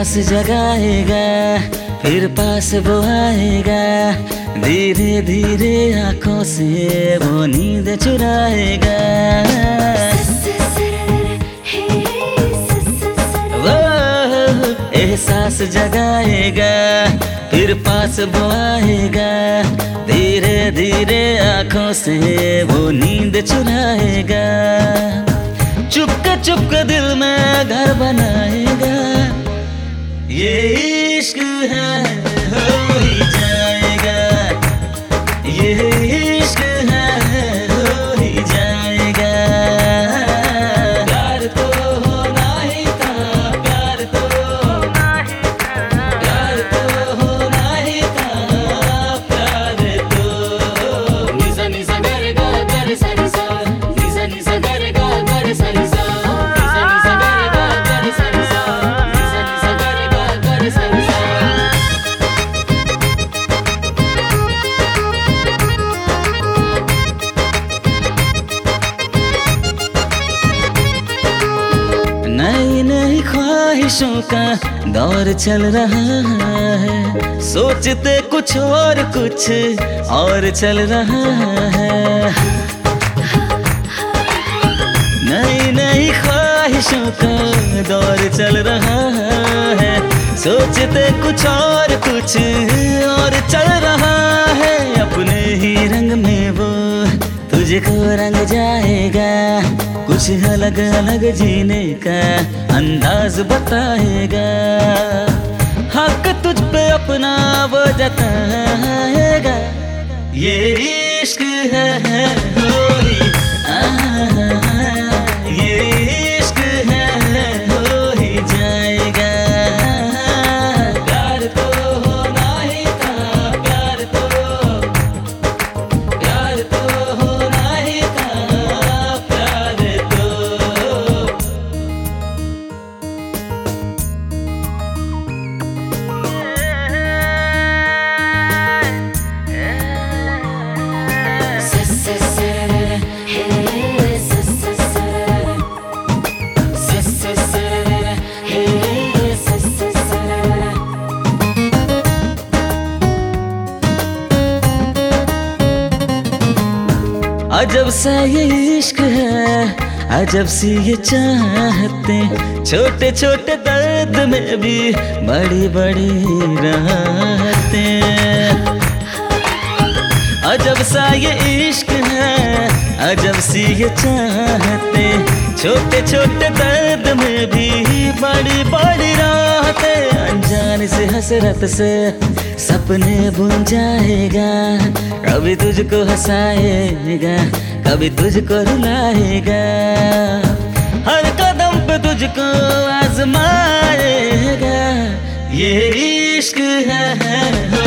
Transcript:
सांस जगाएगा, फिर पास वो आएगा, धीरे धीरे आंखों से वो नींद चुराएगा। वो एहसास जगाएगा, फिर पास वो आएगा, धीरे धीरे आंखों से वो नींद चुराएगा। चुपके दिल में घर बनाएगा, ये इश्क है हो ही जाएगा, ये इश्क है हो ही जाएगा। प्यार तो होना ही था, प्यार तो होना ही था, प्यार तो होना ही था, प्यार तो। निसा निसा गर गा गर सा निसा, निसा निसा गर गा गर सा निसा, निसा निसा गर गा गर सा निसा, निसा निसा गर गा गर सा निसा। नई नई ख्वाहिशों का दौर चल रहा है, सोचते कुछ और चल रहा है। नई नई ख्वाहिशों का दौर चल रहा है, सोचते कुछ और चल रहा है। अपने ही रंग में वो तुझको रंग जाएगा, कुछ अलग अलग जीने का अंदाज बताएगा। हक तुझ पे अपना वो जताएगा, ये इश्क है हो ही, ये इश्क है हो ही जाएगा। प्यार तो होना ही था, प्यार तो होना ही था, प्यार तो। अजब सा ये इश्क है, अजब सी ये चाहते, छोटे छोटे दर्द में भी बड़ी बड़ी राहतें। अजब सा ये इश्क है, अजब सी ये चाहते, छोटे छोटे दर्द में भी बड़ी बड़ी राहतें। अनजान से हसरत से सपने बुन जाएगा, कभी तुझको हंसाएगा, कभी तुझको रुलाएगा, हर कदम पे तुझको आजमाएगा। ये इश्क है